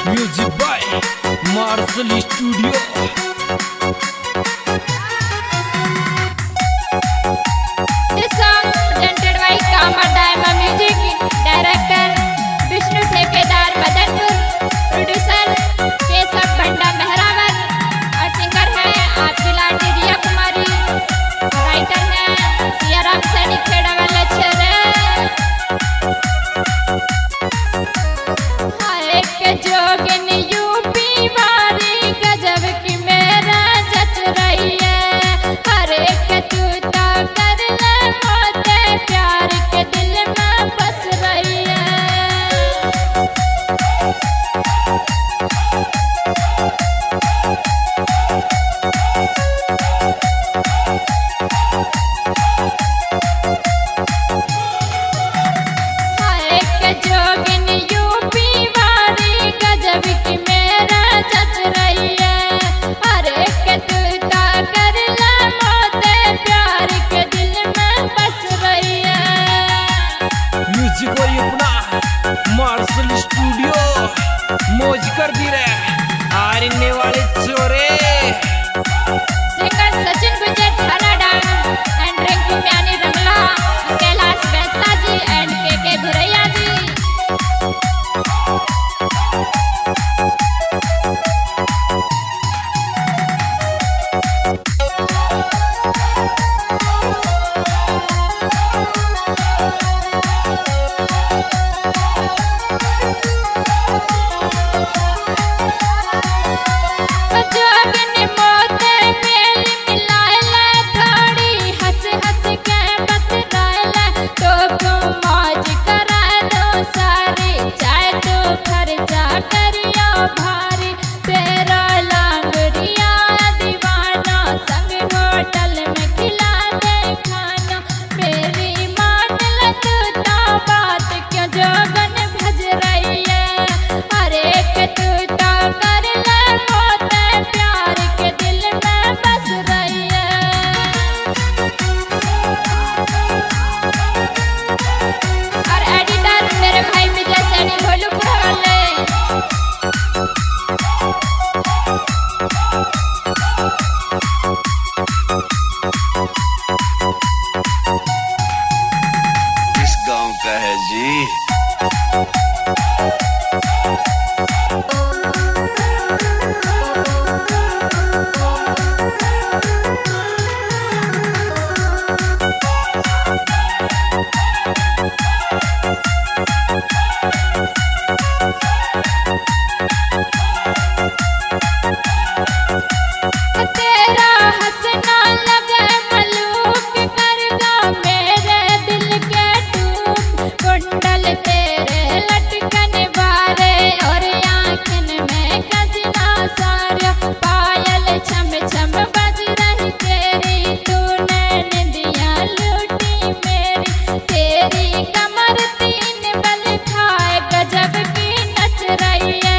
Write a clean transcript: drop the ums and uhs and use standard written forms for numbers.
Music by Marshall studio. This song presented by Kamar Daima Music, Director Vishnu ठेकेदार Madanpur, Producer Keshav भंडा मेहरावर और singer है आपकी लाडली रिया कुमारी, राइटर है सियाराम सैनिक खेड़ा वाला छेरे। हाय के जोगिन यूपी वारी गजब की मेरा जच रही है। हर एक तू तो कर ले मोते प्यार के दिल में बस रही है। हाय के जोगिन यूपी वारी गजब की मेरा जच रही है। हर एक तू तो कर ले मोते प्यार के दिल में बस रही है। म्यूजिक वही अपना मार्शल स्टूडियो मौज कर दी रे आरने वाले चोरे। सिंगर सचिन गुजर थानाडा एंड रिंकू प्यानी रंगला, कैलाश बेस्ता जी एंड के भुरैया जी। जोगिन मोते मेल मिलाएला, थोड़ी हंस हंस के बतलाएला। तो मौज करा दो सारी, चाहे तो खर्चा करियो भारी। तेरा लांगड़िया दीवाना संग होटल में खिला दे खाना। मेरी मान ले तू तो बात क्यों जोगन भज रही है। हर एक तू तो कर ले मोते प्यार के दिल में बस रही है। और एडिटर मेरे भाई विजय सैनी भोलूपुर वाले। किस गांव का है जी? तेरा हंसना लगे मलूक करगा मेरे दिल के टूक। कुंडल तेरे लटकन बारे और आँखन में गजरा सारा। पायल छम छम बज रही तेरी, तूने निंदिया लूटी मेरी। तेरी कमर तीन बल खाए गजब की नच रही है।